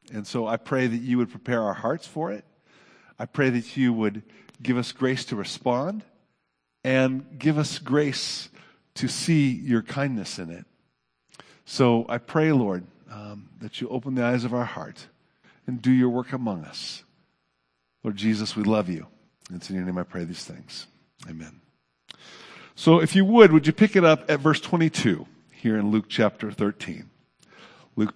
And so I pray that you would prepare our hearts for it. I pray that you would give us grace to respond and give us grace to see your kindness in it. So I pray, Lord, that you open the eyes of our heart and do your work among us. Lord Jesus, we love you. It's in your name I pray these things. Amen. So if you would you pick it up at verse 22 here in Luke chapter 13. Luke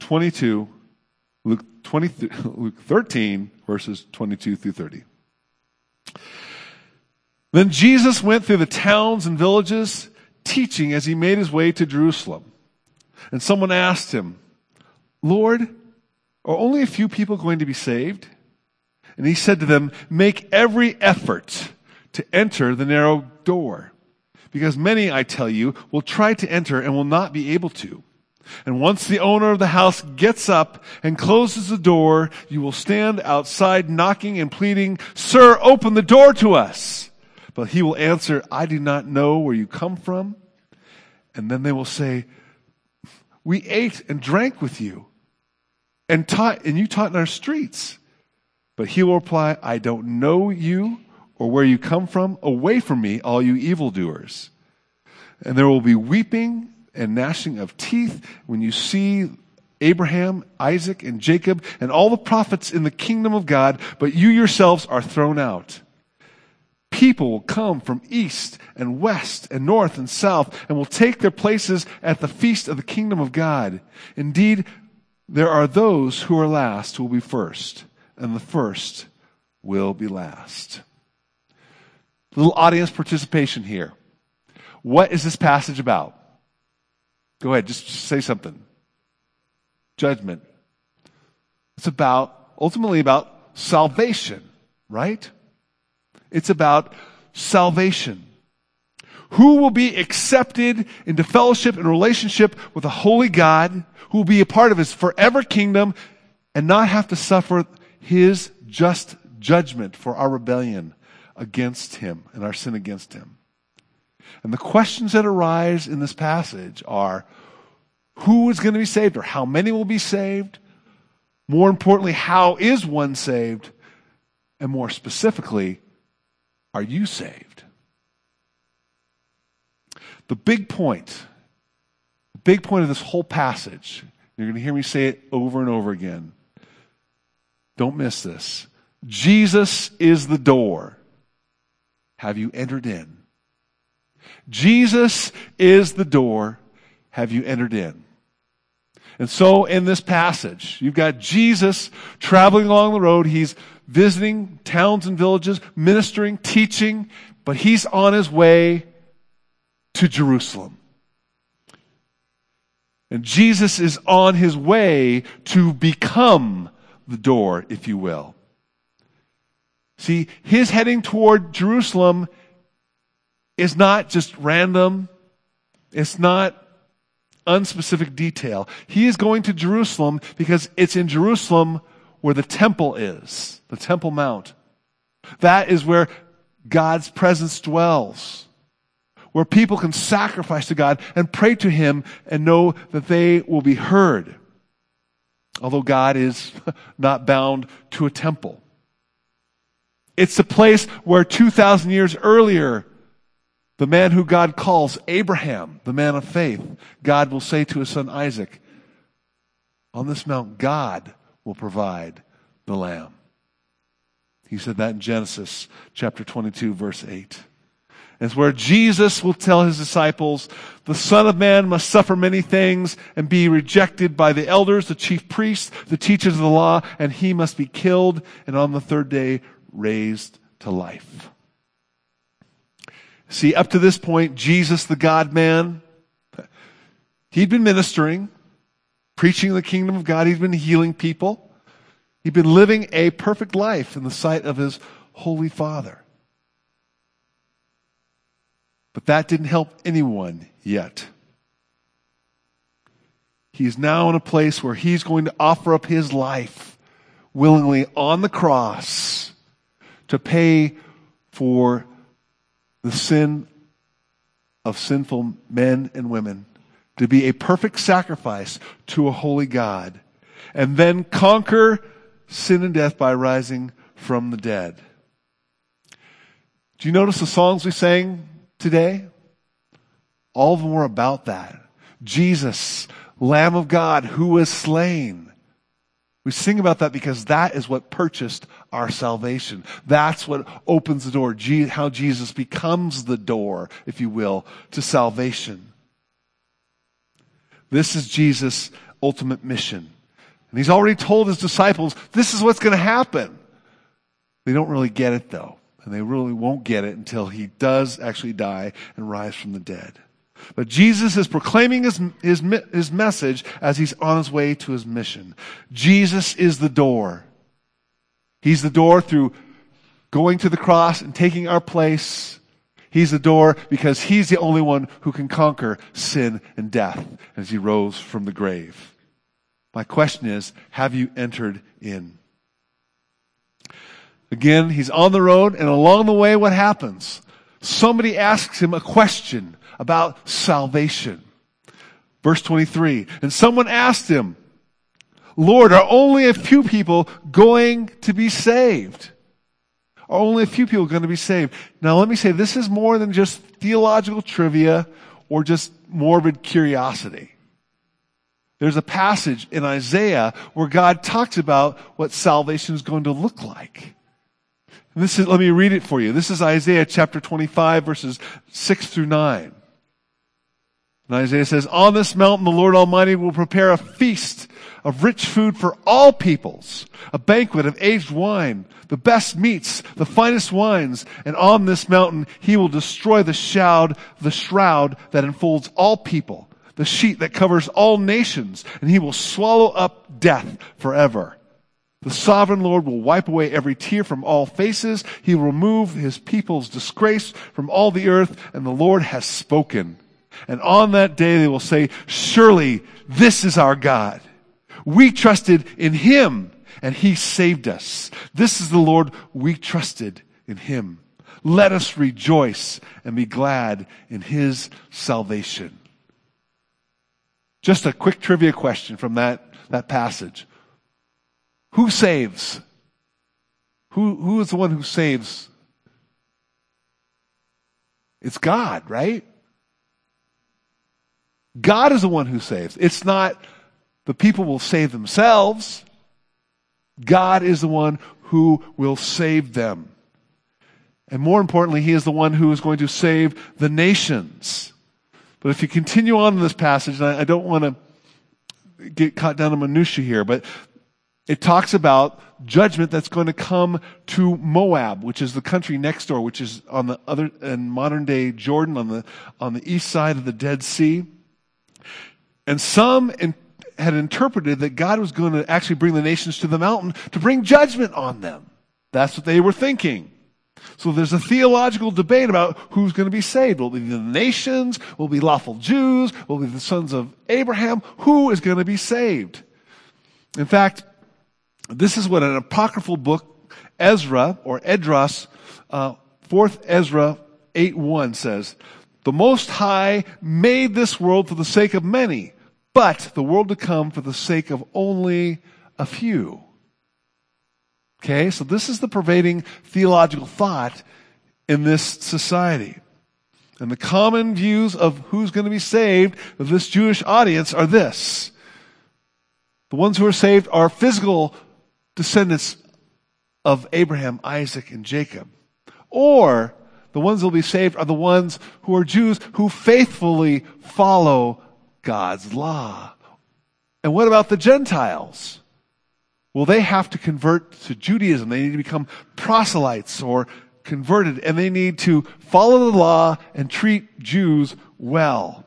13, verses 22 through 30. Then Jesus went through the towns and villages, teaching as he made his way to Jerusalem. And someone asked him, Lord, are only a few people going to be saved? And he said to them, make every effort to enter the narrow door, because many, I tell you, will try to enter and will not be able to. And once the owner of the house gets up and closes the door, you will stand outside knocking and pleading, Sir, open the door to us. But he will answer, I do not know where you come from. And then they will say, we ate and drank with you and you taught in our streets. But he will reply, I don't know you or where you come from. Away from me, all you evildoers. And there will be weeping and gnashing of teeth when you see Abraham, Isaac, and Jacob, and all the prophets in the kingdom of God, but you yourselves are thrown out. People will come from east and west and north and south and will take their places at the feast of the kingdom of God. Indeed, there are those who are last who will be first, and the first will be last. Little audience participation here. What is this passage about? Go ahead, just say something. Judgment. It's ultimately about salvation, right? It's about salvation. Who will be accepted into fellowship and relationship with a holy God, who will be a part of his forever kingdom and not have to suffer his just judgment for our rebellion against him and our sin against him. And the questions that arise in this passage are, who is going to be saved, or how many will be saved? More importantly, how is one saved? And more specifically, are you saved? The big point of this whole passage, you're going to hear me say it over and over again. Don't miss this. Jesus is the door. Have you entered in? Jesus is the door. Have you entered in? And so in this passage, you've got Jesus traveling along the road. He's visiting towns and villages, ministering, teaching, but he's on his way to Jerusalem. And Jesus is on his way to become the door, if you will. See, his heading toward Jerusalem is not just random. It's not unspecific detail. He is going to Jerusalem because it's in Jerusalem where the temple is, the Temple Mount. That is where God's presence dwells, where people can sacrifice to God and pray to him and know that they will be heard. Although God is not bound to a temple. It's the place where 2,000 years earlier, the man who God calls Abraham, the man of faith, God will say to his son Isaac, on this mount God will provide the lamb. He said that in Genesis chapter 22, verse 8. It's where Jesus will tell his disciples, the Son of Man must suffer many things and be rejected by the elders, the chief priests, the teachers of the law, and he must be killed and on the third day raised to life. See, up to this point, Jesus, the God-man, he'd been ministering, preaching the kingdom of God. He'd been healing people. He'd been living a perfect life in the sight of his holy Father. But that didn't help anyone yet. He's now in a place where he's going to offer up his life willingly on the cross to pay for the sin of sinful men and women, to be a perfect sacrifice to a holy God. and then conquer sin and death by rising from the dead. Do you notice the songs we sang today? All of them were about that. Jesus, Lamb of God, who was slain. We sing about that because that is what purchased our salvation. That's what opens the door. How Jesus becomes the door, if you will, to salvation. This is Jesus' ultimate mission. And he's already told his disciples, this is what's going to happen. They don't really get it, though. And they really won't get it until he does actually die and rise from the dead. But Jesus is proclaiming his message as he's on his way to his mission. Jesus is the door. He's the door through going to the cross and taking our place. He's the door because he's the only one who can conquer sin and death as he rose from the grave. My question is, have you entered in? Again, he's on the road, and along the way, what happens? Somebody asks him a question about salvation. Verse 23, and someone asked him, Lord, are only a few people going to be saved? Are only a few people going to be saved? Now let me say, this is more than just theological trivia or just morbid curiosity. There's a passage in Isaiah where God talks about what salvation is going to look like. And let me read it for you. This is Isaiah chapter 25, verses 6 through 9. And Isaiah says, on this mountain the Lord Almighty will prepare a feast of rich food for all peoples, a banquet of aged wine, the best meats, the finest wines, and on this mountain he will destroy the shroud that enfolds all people, the sheet that covers all nations, and he will swallow up death forever. The sovereign Lord will wipe away every tear from all faces. He will remove his people's disgrace from all the earth, and the Lord has spoken. And on that day they will say, surely this is our God. We trusted in him, and he saved us. This is the Lord, we trusted in him. Let us rejoice and be glad in his salvation. Just a quick trivia question from that passage. Who saves? Who is the one who saves? It's God, right? God is the one who saves. It's not the people will save themselves. God is the one who will save them. And more importantly, he is the one who is going to save the nations. But if you continue on in this passage, and I don't want to get caught down in minutiae here, but it talks about judgment that's going to come to Moab, which is the country next door, which is on the other in modern day Jordan, on the east side of the Dead Sea. And some had interpreted that God was going to actually bring the nations to the mountain to bring judgment on them. That's what they were thinking. So there's a theological debate about who's going to be saved. Will it be the nations? Will it be lawful Jews? Will it be the sons of Abraham? Who is going to be saved? In fact, this is what an apocryphal book, Ezra, or Esdras, 4th Ezra 8:1 says, the Most High made this world for the sake of many, but the world to come for the sake of only a few. Okay, so this is the pervading theological thought in this society. And the common views of who's going to be saved of this Jewish audience are this. The ones who are saved are physical descendants of Abraham, Isaac, and Jacob. Or the ones that will be saved are the ones who are Jews who faithfully follow God's law. And what about the Gentiles? Well, they have to convert to Judaism. They need to become proselytes or converted, and they need to follow the law and treat Jews well.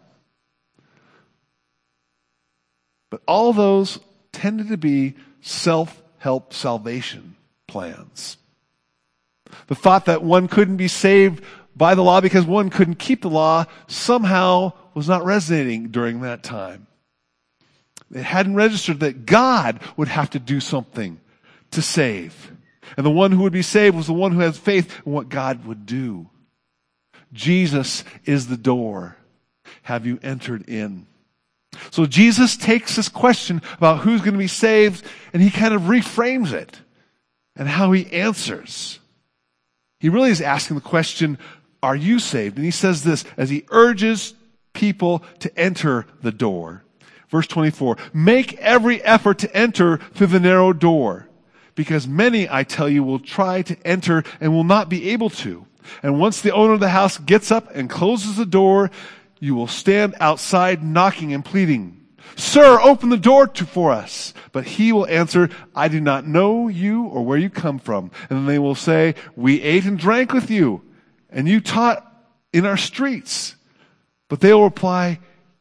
But all those tended to be self-help salvation plans. The thought that one couldn't be saved by the law because one couldn't keep the law somehow was not resonating during that time. It hadn't registered that God would have to do something to save. And the one who would be saved was the one who has faith in what God would do. Jesus is the door. Have you entered in? So Jesus takes this question about who's going to be saved, and he kind of reframes it and how he answers. He really is asking the question, are you saved? And he says this as he urges people to enter the door. Verse 24, make every effort to enter through the narrow door, because many, I tell you, will try to enter and will not be able to. And once the owner of the house gets up and closes the door, you will stand outside knocking and pleading, Sir, open the door for us. But he will answer, I do not know you or where you come from. And then they will say, we ate and drank with you, and you taught in our streets. But he will reply,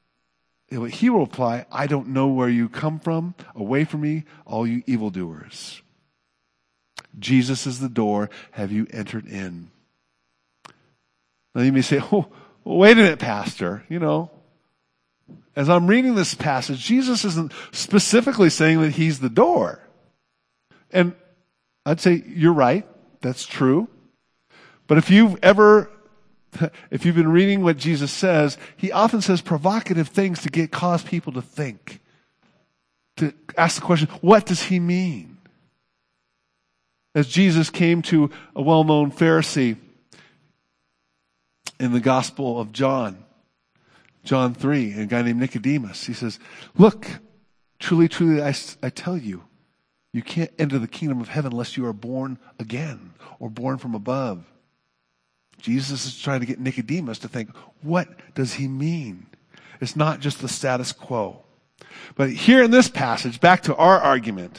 I don't know where you come from. Away from me, all you evildoers. Jesus is the door. Have you entered in? Now you may say, oh, wait a minute, Pastor. As I'm reading this passage, Jesus isn't specifically saying that he's the door. And I'd say, you're right. That's true. But if you've been reading what Jesus says, he often says provocative things to cause people to think. To ask the question, what does he mean? As Jesus came to a well-known Pharisee in the Gospel of John 3, a guy named Nicodemus, he says, look, truly, truly, I tell you, you can't enter the kingdom of heaven unless you are born again or born from above. Jesus is trying to get Nicodemus to think, what does he mean? It's not just the status quo. But here in this passage, back to our argument,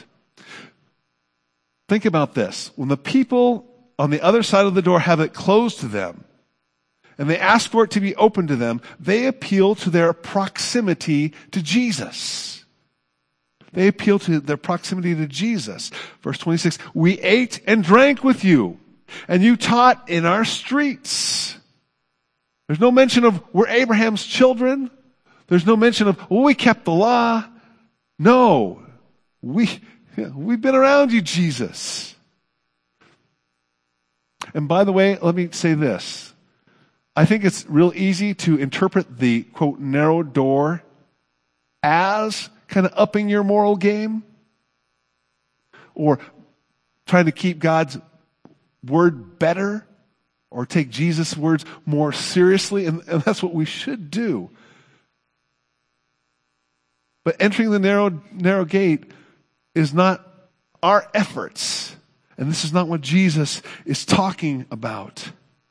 think about this. When the people on the other side of the door have it closed to them, and they ask for it to be open to them, they appeal to their proximity to Jesus. They appeal to their proximity to Jesus. Verse 26, we ate and drank with you, and you taught in our streets. There's no mention of we're Abraham's children. There's no mention of, we kept the law. No, we've been around you, Jesus. And by the way, let me say this. I think it's real easy to interpret the, quote, narrow door as kind of upping your moral game or trying to keep God's word better or take Jesus' words more seriously, and that's what we should do. But entering the narrow gate is not our efforts, and this is not what Jesus is talking about.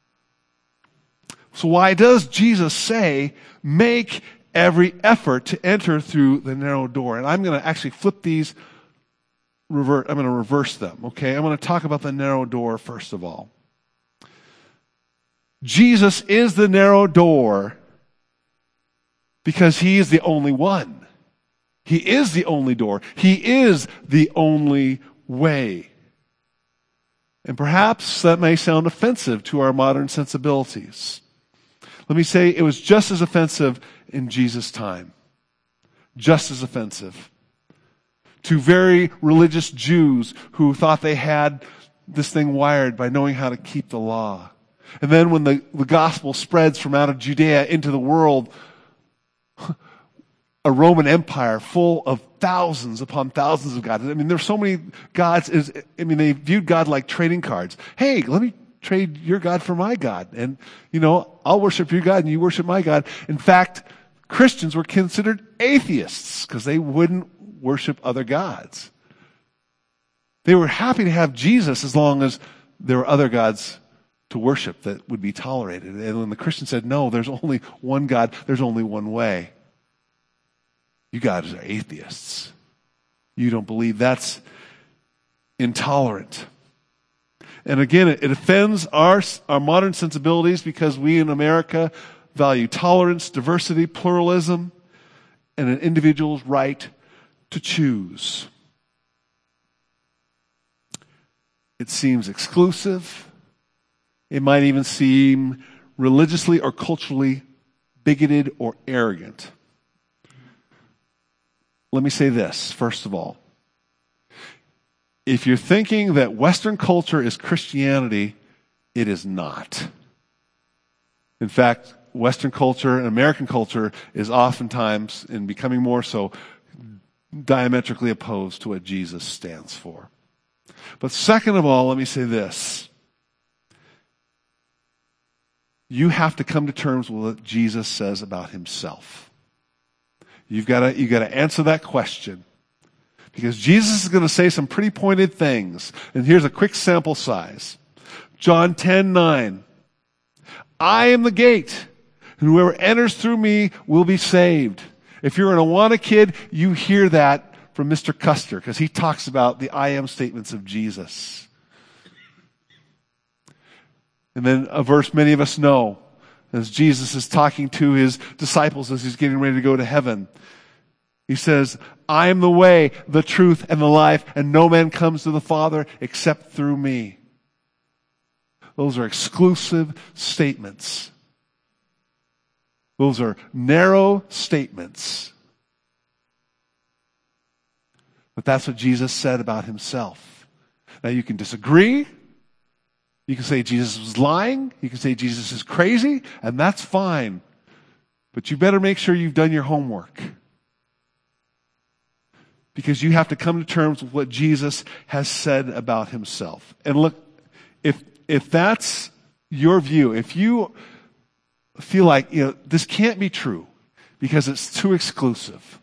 So why does Jesus say, make every effort to enter through the narrow door? And I'm going to actually flip these, I'm going to reverse them, okay? I'm going to talk about the narrow door first of all. Jesus is the narrow door because he is the only one. He is the only door. He is the only way. And perhaps that may sound offensive to our modern sensibilities. Let me say it was just as offensive in Jesus' time. Just as offensive. To very religious Jews who thought they had this thing wired by knowing how to keep the law. And then when the gospel spreads from out of Judea into the world, a Roman Empire full of thousands upon thousands of gods. I mean, there's so many gods. They viewed God like trading cards. Hey, let me trade your God for my God. And, I'll worship your God and you worship my God. In fact, Christians were considered atheists because they wouldn't worship other gods. They were happy to have Jesus as long as there were other gods to worship that would be tolerated. And when the Christian said, no, there's only one God, there's only one way. You guys are atheists. You don't believe. That's intolerant. And again, it offends our modern sensibilities because we in America value tolerance, diversity, pluralism, and an individual's right to choose. It seems exclusive. It might even seem religiously or culturally bigoted or arrogant. Let me say this, first of all. If you're thinking that Western culture is Christianity, it is not. In fact, Western culture and American culture is oftentimes, and becoming more so, diametrically opposed to what Jesus stands for. But second of all, let me say this. You have to come to terms with what Jesus says about himself. You've got to answer that question. Because Jesus is going to say some pretty pointed things. And here's a quick sample size. John 10:9. I am the gate, and whoever enters through me will be saved. If you're an Awana kid, you hear that from Mr. Custer, because he talks about the I am statements of Jesus. And then a verse many of us know, as Jesus is talking to his disciples as he's getting ready to go to heaven. He says, I am the way, the truth, and the life, and no man comes to the Father except through me. Those are exclusive statements. Those are narrow statements. But that's what Jesus said about himself. Now you can disagree. You can say Jesus was lying. You can say Jesus is crazy, and that's fine. But you better make sure you've done your homework. Because you have to come to terms with what Jesus has said about himself. And look, if that's your view, if you feel like, this can't be true because it's too exclusive,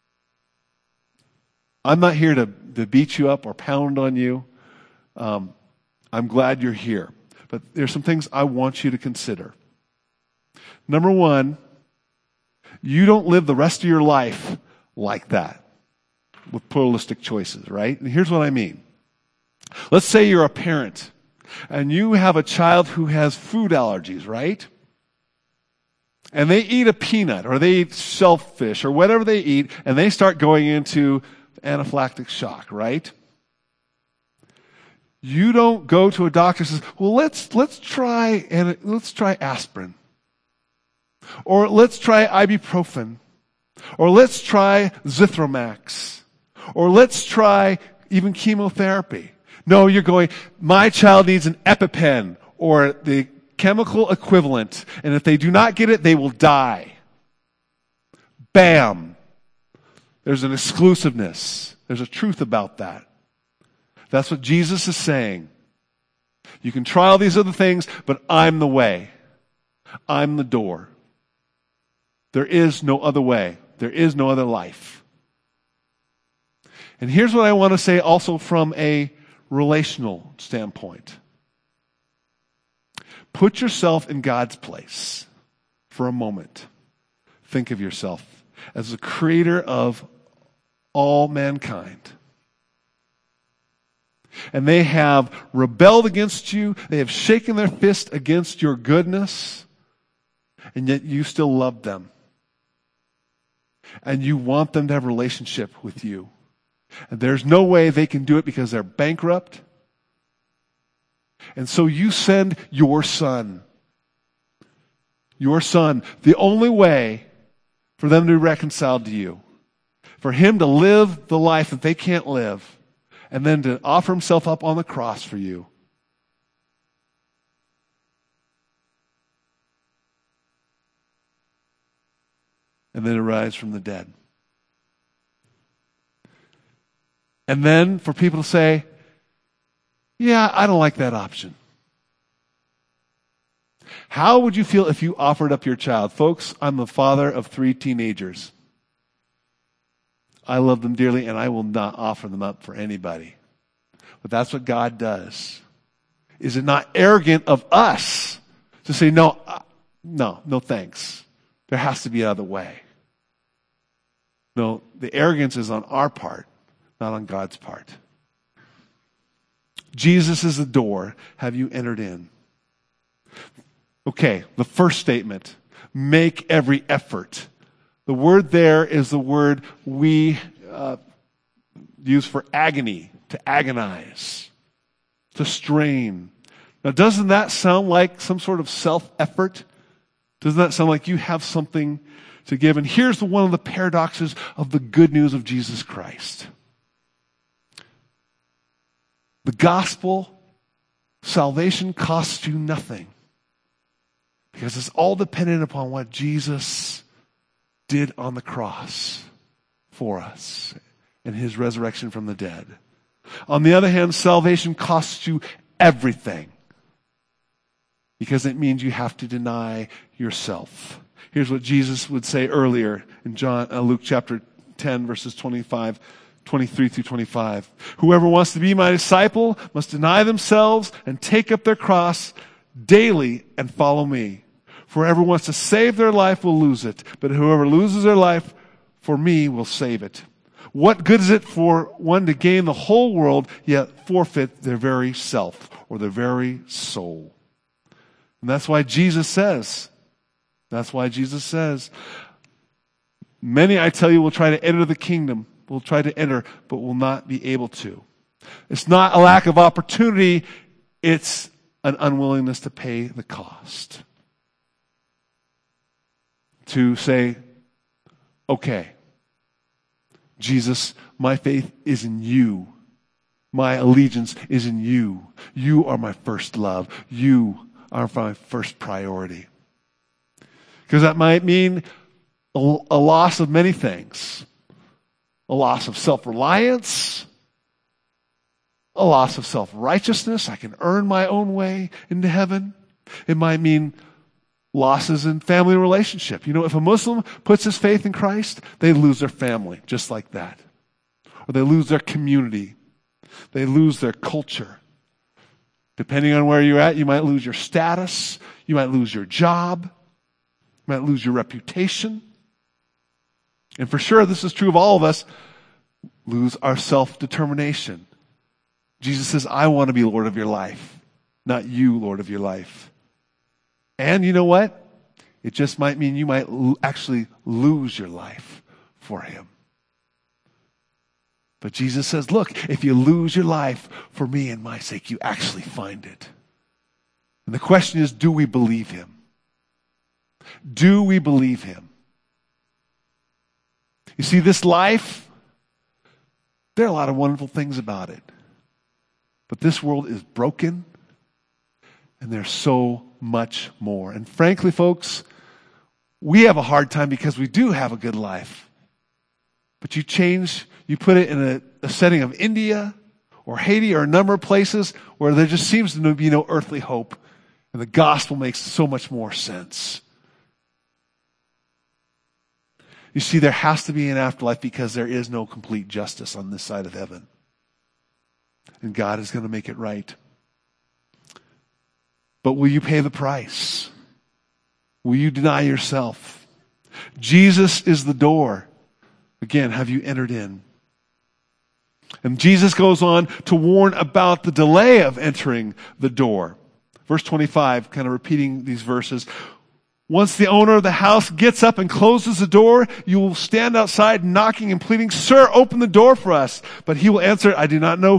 I'm not here to beat you up or pound on you. I'm glad you're here. But there's some things I want you to consider. Number one, you don't live the rest of your life like that with pluralistic choices, right? And here's what I mean. Let's say you're a parent and you have a child who has food allergies, right? And they eat a peanut or they eat shellfish or whatever they eat, and they start going into anaphylactic shock, right? You don't go to a doctor and says, well, let's try aspirin. Or let's try ibuprofen. Or let's try Zithromax. Or let's try even chemotherapy. No, you're going, my child needs an EpiPen or the chemical equivalent, and if they do not get it, they will die. Bam. There's an exclusiveness. There's a truth about that. That's what Jesus is saying. You can try all these other things, but I'm the way. I'm the door. There is no other way. There is no other life. And here's what I want to say also from a relational standpoint. Put yourself in God's place for a moment. Think of yourself as the creator of all mankind. And they have rebelled against you. They have shaken their fist against your goodness. And yet you still love them. And you want them to have a relationship with you. And there's no way they can do it because they're bankrupt. And so you send your son. Your son. The only way for them to be reconciled to you. For him to live the life that they can't live. And then to offer himself up on the cross for you. And then to rise from the dead. And then for people to say, yeah, I don't like that option. How would you feel if you offered up your child? Folks, I'm the father of 3 teenagers. I love them dearly, and I will not offer them up for anybody. But that's what God does. Is it not arrogant of us to say, no thanks. There has to be another way. No, the arrogance is on our part, not on God's part. Jesus is the door. Have you entered in? Okay, the first statement. Make every effort. The word there is the word we use for agony, to agonize, to strain. Now, doesn't that sound like some sort of self-effort? Doesn't that sound like you have something to give? And here's one of the paradoxes of the good news of Jesus Christ. The gospel, salvation costs you nothing. Because it's all dependent upon what Jesus did on the cross for us and his resurrection from the dead. On the other hand, salvation costs you everything, because it means you have to deny yourself. Here's what Jesus would say earlier in Luke chapter 10, verses 23 through 25. Whoever wants to be my disciple must deny themselves and take up their cross daily and follow me. For whoever wants to save their life will lose it, but whoever loses their life for me will save it. What good is it for one to gain the whole world, yet forfeit their very self or their very soul? And that's why Jesus says, many, I tell you, will try to enter the kingdom, will try to enter, but will not be able to. It's not a lack of opportunity, it's an unwillingness to pay the cost. To say, okay, Jesus, my faith is in you. My allegiance is in you. You are my first love. You are my first priority. Because that might mean a loss of many things. A loss of self-reliance. A loss of self-righteousness. I can earn my own way into heaven. It might mean losses in family relationship. You know, if a Muslim puts his faith in Christ, they lose their family just like that. Or they lose their community. They lose their culture. Depending on where you're at, you might lose your status. You might lose your job. You might lose your reputation. And for sure, this is true of all of us, lose our self-determination. Jesus says, I want to be Lord of your life, not you, Lord of your life. And you know what? It just might mean you might actually lose your life for him. But Jesus says, look, if you lose your life for me and my sake, you actually find it. And the question is, do we believe him? Do we believe him? You see, this life, there are a lot of wonderful things about it. But this world is broken, and there's so much more. And frankly, folks, we have a hard time because we do have a good life. But you put it in a setting of India or Haiti or a number of places where there just seems to be no earthly hope, and the gospel makes so much more sense. You see, there has to be an afterlife because there is no complete justice on this side of heaven. And God is going to make it right. But will you pay the price? Will you deny yourself? Jesus is the door. Again, have you entered in? And Jesus goes on to warn about the delay of entering the door. Verse 25, kind of repeating these verses. Once the owner of the house gets up and closes the door, you will stand outside knocking and pleading, Sir, open the door for us. But he will answer, I do not know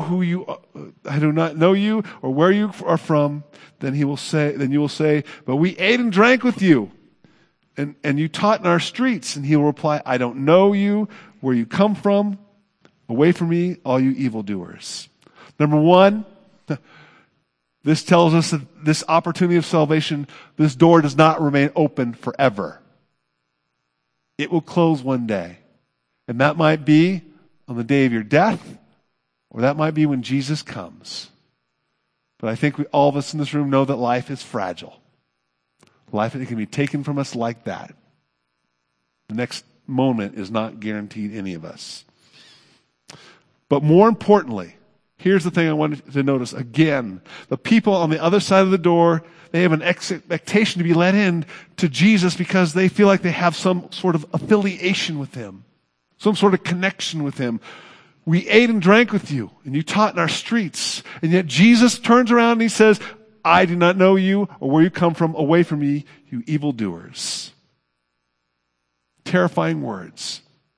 you or where you are from. Then you will say, but we ate and drank with you, and you taught in our streets. And he will reply, I don't know you, where you come from. Away from me, all you evildoers. Number one, this tells us that this opportunity of salvation, this door does not remain open forever. It will close one day. And that might be on the day of your death, or that might be when Jesus comes. But I think all of us in this room know that life is fragile. Life, it can be taken from us like that. The next moment is not guaranteed any of us. But more importantly, here's the thing I wanted to notice. Again, the people on the other side of the door, they have an expectation to be let in to Jesus because they feel like they have some sort of affiliation with him, some sort of connection with him. We ate and drank with you, and you taught in our streets. And yet Jesus turns around and he says, I do not know you or where you come from. Away from me, you evildoers. Terrifying words.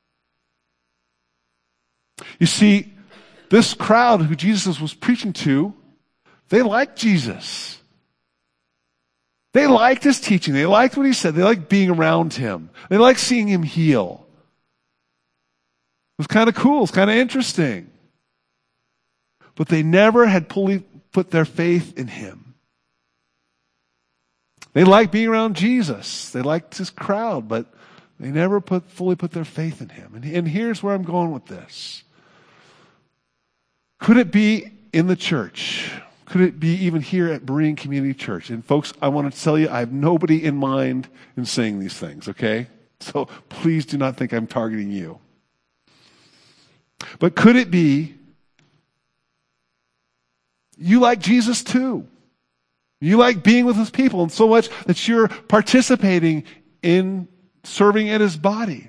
You see, this crowd who Jesus was preaching to, they liked Jesus. They liked his teaching. They liked what he said. They liked being around him. They liked seeing him heal. It was kind of cool. It was kind of interesting. But they never had fully put their faith in him. They like being around Jesus. They liked his crowd, but they never fully put their faith in him. And here's where I'm going with this. Could it be in the church? Could it be even here at Berean Community Church? And folks, I want to tell you, I have nobody in mind in saying these things, okay? So please do not think I'm targeting you. But could it be you like Jesus too? You like being with his people and so much that you're participating in serving in his body.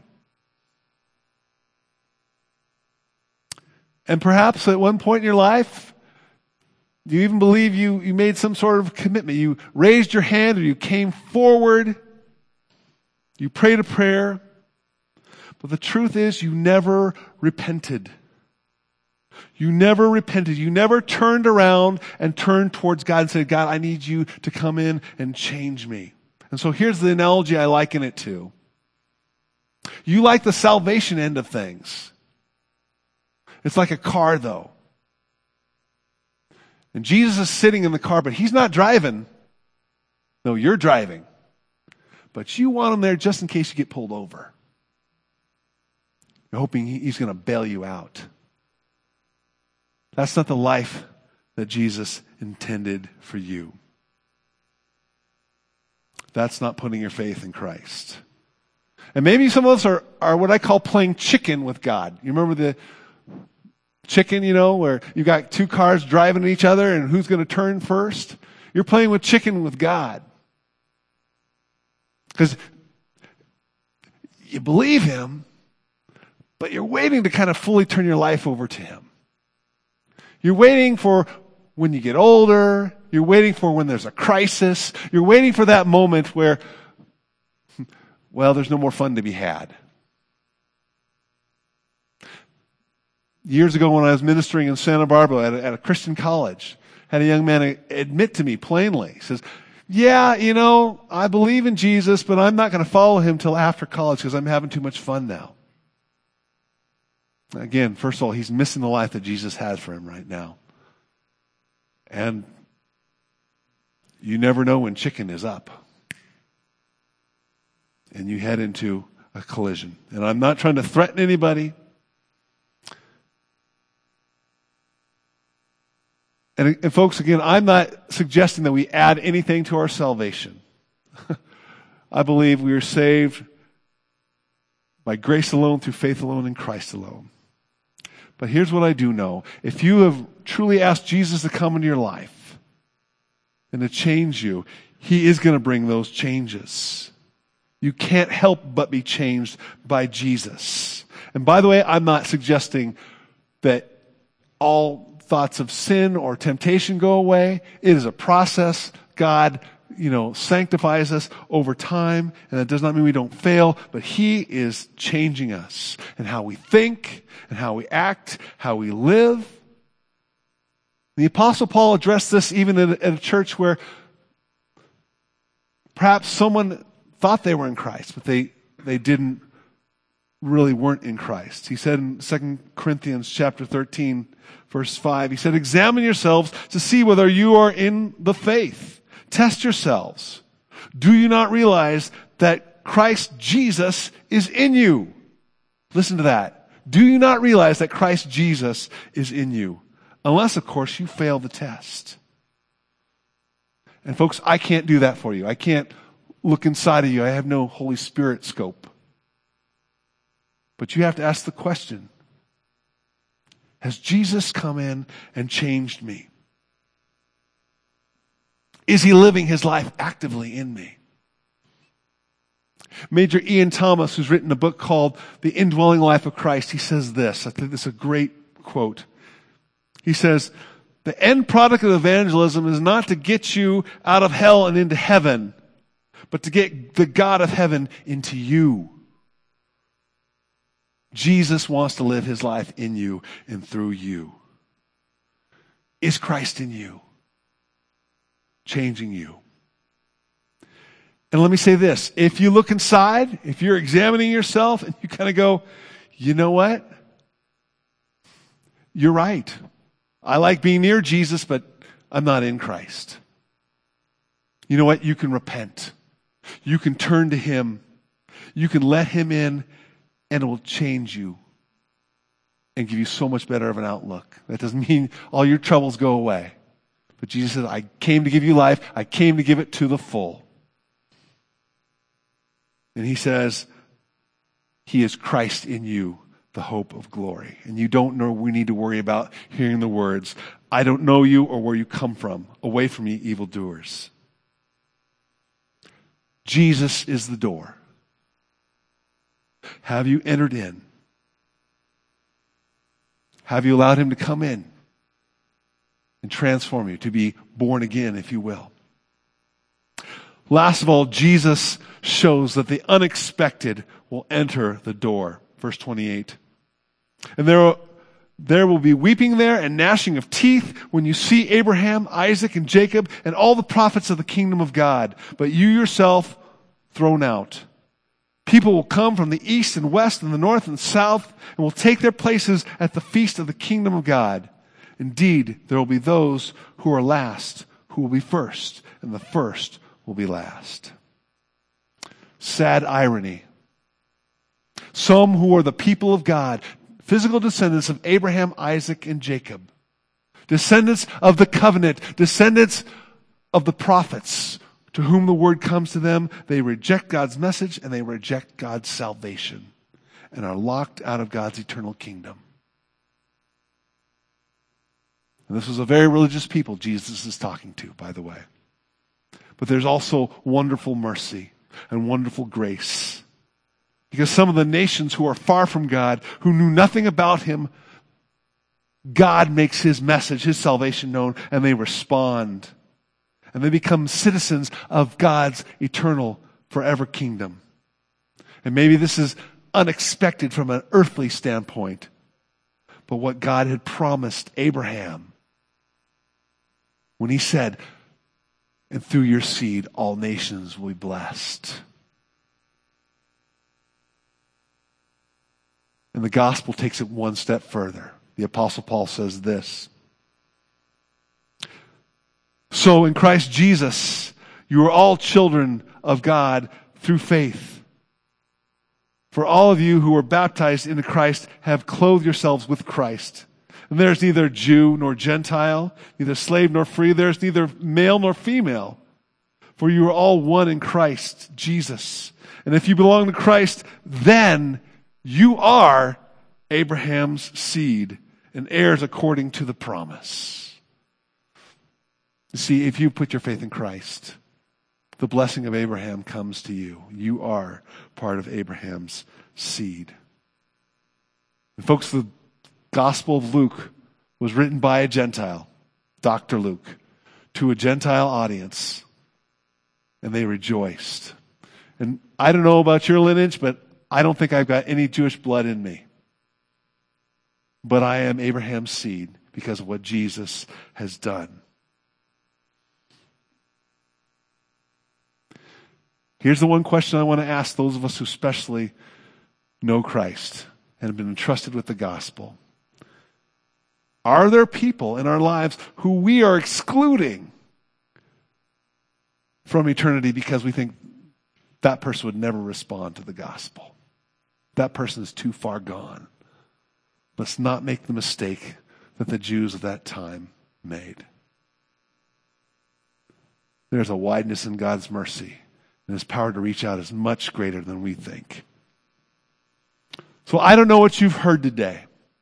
And perhaps at one point in your life, you even believe you made some sort of commitment. You raised your hand or you came forward. You prayed a prayer. But the truth is you never repented. You never repented. You never turned around and turned towards God and said, God, I need you to come in and change me. And so here's the analogy I liken it to. You like the salvation end of things. It's like a car, though. And Jesus is sitting in the car, but he's not driving. No, you're driving. But you want him there just in case you get pulled over. You're hoping he's going to bail you out. That's not the life that Jesus intended for you. That's not putting your faith in Christ. And maybe some of us are what I call playing chicken with God. You remember the chicken, where you've got two cars driving at each other and who's going to turn first? You're playing with chicken with God. Because you believe him, but you're waiting to kind of fully turn your life over to him. You're waiting for when you get older. You're waiting for when there's a crisis. You're waiting for that moment where, well, there's no more fun to be had. Years ago when I was ministering in Santa Barbara at a Christian college, had a young man admit to me plainly. He says, yeah, I believe in Jesus, but I'm not going to follow him till after college because I'm having too much fun now. Again, first of all, he's missing the life that Jesus has for him right now. And you never know when chicken is up. And you head into a collision. And I'm not trying to threaten anybody. And folks, again, I'm not suggesting that we add anything to our salvation. I believe we are saved by grace alone, through faith alone, in Christ alone. But here's what I do know. If you have truly asked Jesus to come into your life and to change you, he is going to bring those changes. You can't help but be changed by Jesus. And by the way, I'm not suggesting that all thoughts of sin or temptation go away. It is a process. God, sanctifies us over time, and that does not mean we don't fail, but he is changing us and how we think and how we act, how we live. The Apostle Paul addressed this even at a church where perhaps someone thought they were in Christ, but they weren't in Christ. He said in 2 Corinthians chapter 13, verse 5, he said, examine yourselves to see whether you are in the faith. Test yourselves. Do you not realize that Christ Jesus is in you? Listen to that. Do you not realize that Christ Jesus is in you? Unless, of course, you fail the test. And folks, I can't do that for you. I can't look inside of you. I have no Holy Spirit scope. But you have to ask the question, has Jesus come in and changed me? Is he living his life actively in me? Major Ian Thomas, who's written a book called The Indwelling Life of Christ, he says this. I think this is a great quote. He says, the end product of evangelism is not to get you out of hell and into heaven, but to get the God of heaven into you. Jesus wants to live his life in you and through you. Is Christ in you? Changing you. And let me say this. If you look inside, if you're examining yourself and you kind of go, you know what? You're right. I like being near Jesus, but I'm not in Christ. you know what? You can repent. You can turn to him. You can let him in, and it will change you and give you so much better of an outlook. That doesn't mean all your troubles go away. But Jesus said, I came to give you life. I came to give it to the full. And he says, he is Christ in you, the hope of glory. And you don't know we need to worry about hearing the words, I don't know you or where you come from. Away from me, evildoers. Jesus is the door. Have you entered in? Have you allowed him to come in and transform you, to be born again, if you will? Last of all, Jesus shows that the unexpected will enter the door. Verse 28. And there will be weeping there and gnashing of teeth when you see Abraham, Isaac, and Jacob and all the prophets of the kingdom of God, but you yourself thrown out. People will come from the east and west and the north and south and will take their places at the feast of the kingdom of God. Indeed, there will be those who are last who will be first, and the first will be last. Sad irony. Some who are the people of God, physical descendants of Abraham, Isaac, and Jacob, descendants of the covenant, descendants of the prophets, to whom the word comes to them, they reject God's message and they reject God's salvation and are locked out of God's eternal kingdom. And this was a very religious people Jesus is talking to, by the way. But there's also wonderful mercy and wonderful grace. Because some of the nations who are far from God, who knew nothing about him, God makes his message, his salvation known, and they respond. And they become citizens of God's eternal, forever kingdom. And maybe this is unexpected from an earthly standpoint. But what God had promised Abraham when he said, and through your seed, all nations will be blessed. And the gospel takes it one step further. The Apostle Paul says this. So in Christ Jesus, you are all children of God through faith. For all of you who are baptized into Christ have clothed yourselves with Christ. And there's neither Jew nor Gentile, neither slave nor free. There's neither male nor female. For you are all one in Christ Jesus. And if you belong to Christ, then you are Abraham's seed and heirs according to the promise. You see, if you put your faith in Christ, the blessing of Abraham comes to you. You are part of Abraham's seed. And folks, the Gospel of Luke was written by a Gentile, Dr. Luke, to a Gentile audience, and they rejoiced. And I don't know about your lineage, but I don't think I've got any Jewish blood in me. But I am Abraham's seed because of what Jesus has done. Here's the one question I want to ask those of us who especially know Christ and have been entrusted with the gospel. Are there people in our lives who we are excluding from eternity because we think that person would never respond to the gospel? That person is too far gone. Let's not make the mistake that the Jews of that time made. There's a wideness in God's mercy, and his power to reach out is much greater than we think. So I don't know what you've heard today.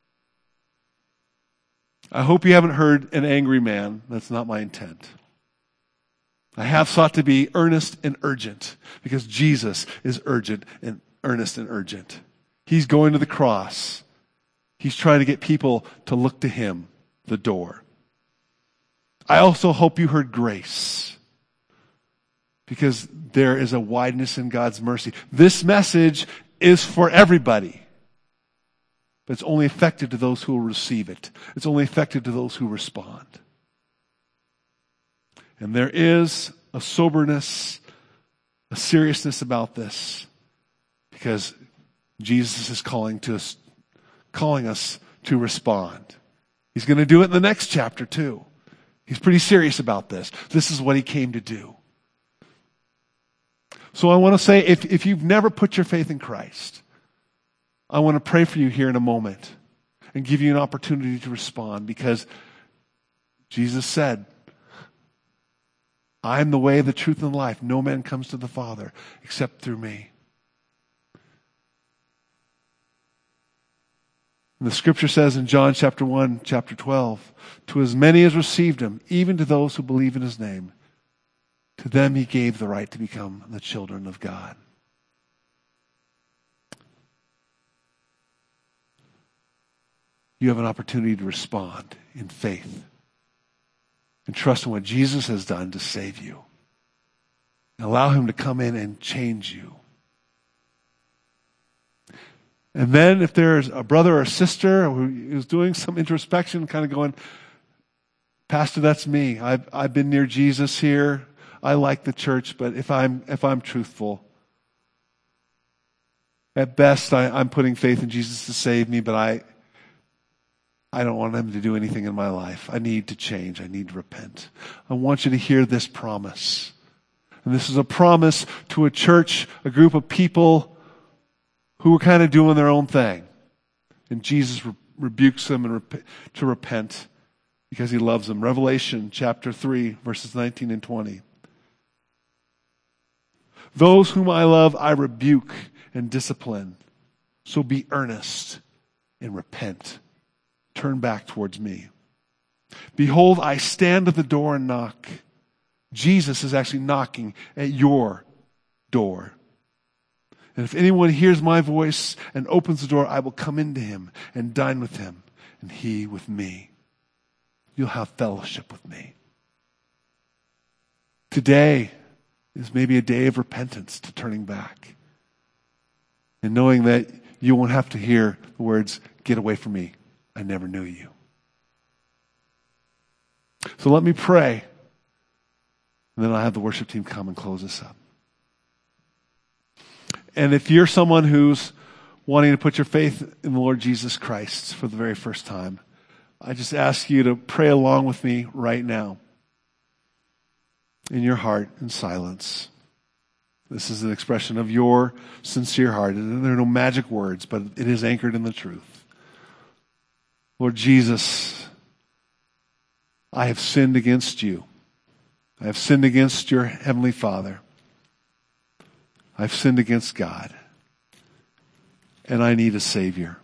I hope you haven't heard an angry man. That's not my intent. I have sought to be earnest and urgent because Jesus is urgent and earnest and urgent. He's going to the cross. He's trying to get people to look to him, the door. I also hope you heard grace because there is a wideness in God's mercy. This message is for everybody. But it's only effective to those who will receive it. It's only effective to those who respond. And there is a soberness, a seriousness about this, because Jesus is calling us to respond. He's going to do it in the next chapter too. He's pretty serious about this. This is what he came to do. So I want to say, if you've never put your faith in Christ, I want to pray for you here in a moment and give you an opportunity to respond, because Jesus said, I am the way, the truth, and the life. No man comes to the Father except through me. And the scripture says in John chapter 1, chapter 12, to as many as received him, even to those who believe in his name, to them he gave the right to become the children of God. You have an opportunity to respond in faith and trust in what Jesus has done to save you. And allow him to come in and change you. And then if there's a brother or a sister who is doing some introspection, kind of going, Pastor, that's me. I've been near Jesus here. I like the church, but if I'm truthful, at best I'm putting faith in Jesus to save me, but I don't want him to do anything in my life. I need to change. I need to repent. I want you to hear this promise. And this is a promise to a church, a group of people who were kind of doing their own thing. And Jesus rebukes them to repent because he loves them. Revelation chapter 3, verses 19 and 20. Those whom I love, I rebuke and discipline. So be earnest and repent. Turn back towards me. Behold, I stand at the door and knock. Jesus is actually knocking at your door. And if anyone hears my voice and opens the door, I will come into him and dine with him, and he with me. You'll have fellowship with me. Today is maybe a day of repentance, to turning back. And knowing that you won't have to hear the words, get away from me, I never knew you. So let me pray, and then I'll have the worship team come and close us up. And if you're someone who's wanting to put your faith in the Lord Jesus Christ for the very first time, I just ask you to pray along with me right now in your heart in silence. This is an expression of your sincere heart. And there are no magic words, but it is anchored in the truth. Lord Jesus, I have sinned against you. I have sinned against your Heavenly Father. I've sinned against God. And I need a Savior.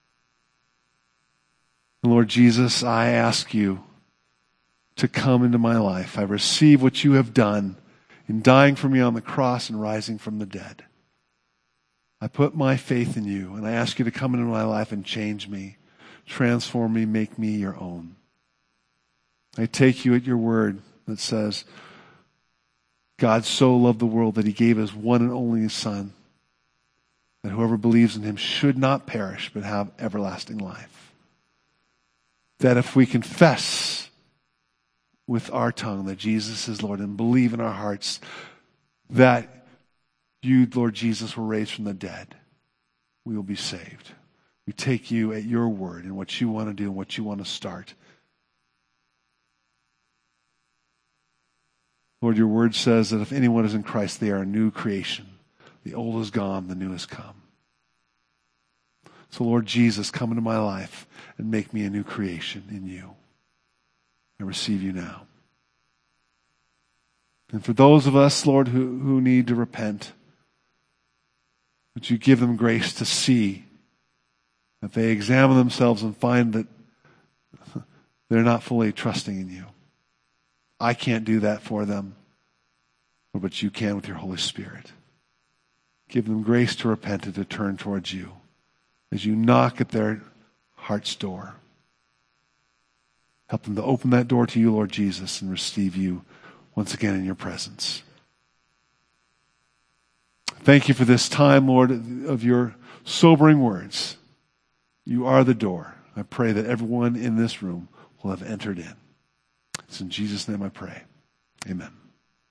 And Lord Jesus, I ask you to come into my life. I receive what you have done in dying for me on the cross and rising from the dead. I put my faith in you, and I ask you to come into my life and change me, transform me, make me your own. I take you at your word that says, God so loved the world that he gave his one and only Son, that whoever believes in him should not perish but have everlasting life. That if we confess with our tongue that Jesus is Lord and believe in our hearts that you, Lord Jesus, were raised from the dead, we will be saved. We take you at your word and what you want to do and what you want to start. Lord, your word says that if anyone is in Christ, they are a new creation. The old is gone, the new has come. So Lord Jesus, come into my life and make me a new creation in you. I receive you now. And for those of us, Lord, who need to repent, would you give them grace to see that they examine themselves and find that they're not fully trusting in you. I can't do that for them, but you can with your Holy Spirit. Give them grace to repent and to turn towards you as you knock at their heart's door. Help them to open that door to you, Lord Jesus, and receive you once again in your presence. Thank you for this time, Lord, of your sobering words. You are the door. I pray that everyone in this room will have entered in. It's in Jesus' name I pray. Amen.